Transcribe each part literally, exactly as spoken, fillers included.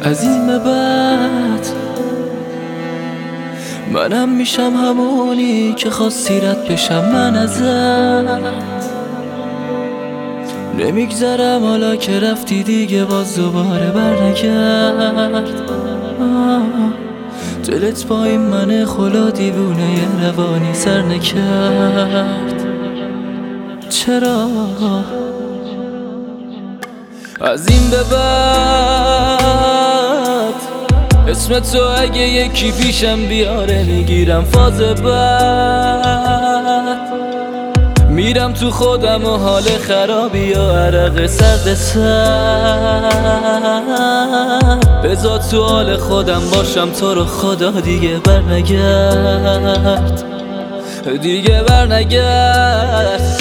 از این به بعد منم میشم همونی که خواستی رد بشم من ازت. نمیگذرم حالا که رفتی دیگه باز دوباره برنگرد. دلت با این من خلا دیوونه ی روانی سر نکرد. چرا از این به بعد اسم تو اگه یکی پیشم بیاره میگیرم فاز بد. میرم تو خودم و حال خرابی و عرق سرد سر. بذار تو حال خودم باشم تو رو خدا دیگه برنگرد، دیگه برنگرد.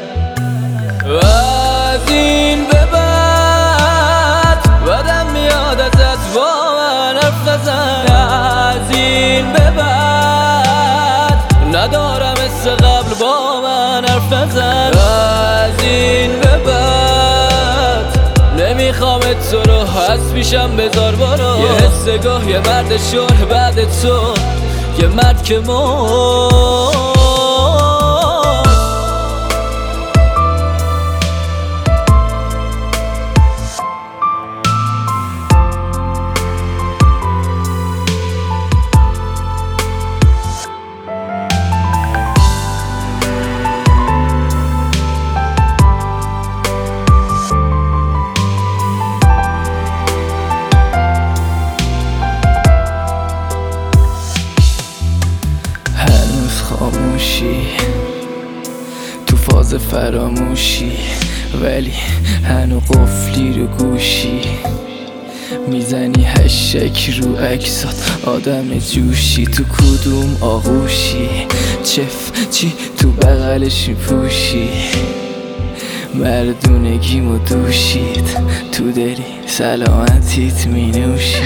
از این به بعد بدم میاد ازت با من حرف نزن. از این به بعد ندارم مثل قبل با من حرف نزن. از این به بعد نمیخوام تو رو هست پیشم بذار برو. یه حس گاه یه مرد شور بعد تو یه مرد که مرد. خاموشی تو فاز فراموشی، ولی هنو قفلی رو گوشی. میزنی هشک رو عکسات آدم جوشی. تو کدوم آغوشی چف چی تو بغلش میپوشی. مردونگیمو دوشید تو دلی سلامتیت مینوشی.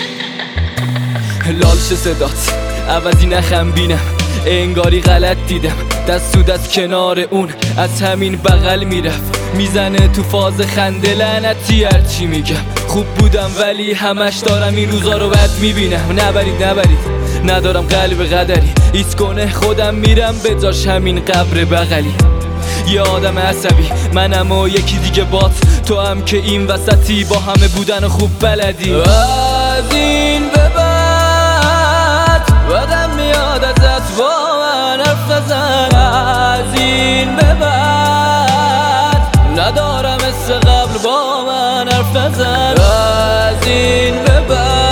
لالش صدات عوضی نخم بینم انگاری غلط دیدم. دست تو دست کنار اون از همین بغل میرفت. میزنه تو فاز خنده لعنتی هرچی میگم. خوب بودم ولی همش دارم این روزا رو بد میبینم. نبرید نبرید ندارم قلب قدری. ایست کنه خودم میرم به جاش همین قبر بغلی. یه آدم عصبی منم و یکی دیگه بات. تو هم که این وسطی با همه بودن خوب بلدی. از این به بعد بدم میاد ازت با من حرف نزن. از این به بعد ندارم مثل قبل با من حرف نزن. از این به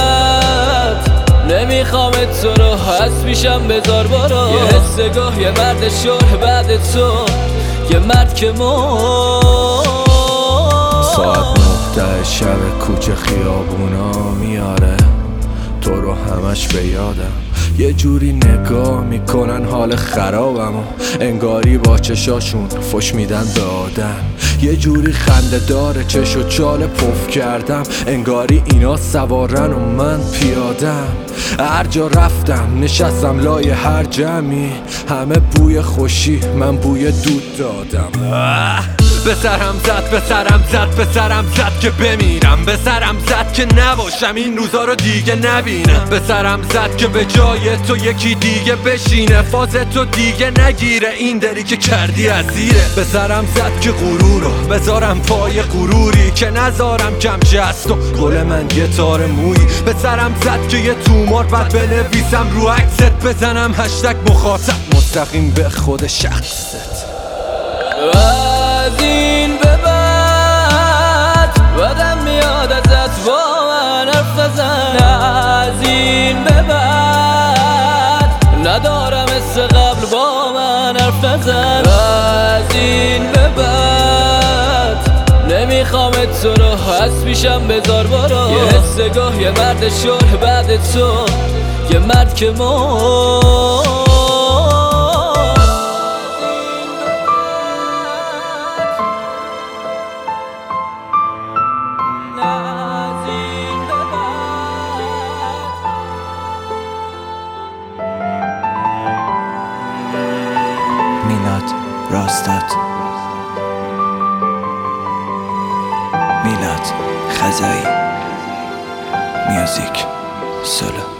بعد نمیخوام تو رو هست پیشم بذار برو. یه حس گاه یه مرد شور بعد تو یه مرد که مرد. ساعت نه شب کوچه خیابونا میاره تو رو همش به یادم. یه جوری نگاه میکنن حال خرابمو، انگاری با چشاشون فش میدن به آدم. یه جوری خنده داره چش و چال پف کردم، انگاری اینا سوارن و من پیادم. هر جا رفتم نشستم لای هر جمعی، همه بوی خوشی من بوی دود دادم. به سرم زد به سرم زد به سرم زد که بمیرم. به سرم زد که نباشم این روزا رو دیگه نبینم. به سرم زد که به جای تو یکی دیگه بشینه. فاز تو دیگه نگیره این دری که کردی اسیره. به سرم زد که غرور رو بذارم پای غروری که نذارم کم جست و گل من گتار مویی. به سرم زد که یه تومار بعد بنویسم رو عکست، بزنم هشتگ مخاطب مستقیم به خود شخصت. از این به بعد بدم میاد ازت با من حرف نزن. از این به بعد ندارم مثل قبل با من حرف نزن. از این به بعد نمیخوام تو رو هست پیشم بذار برو. یه حس گاه یه مرد شور بعد تو یه مرد که مرد. میلاد راستاد، میلاد خزایی. میوزیک سولو.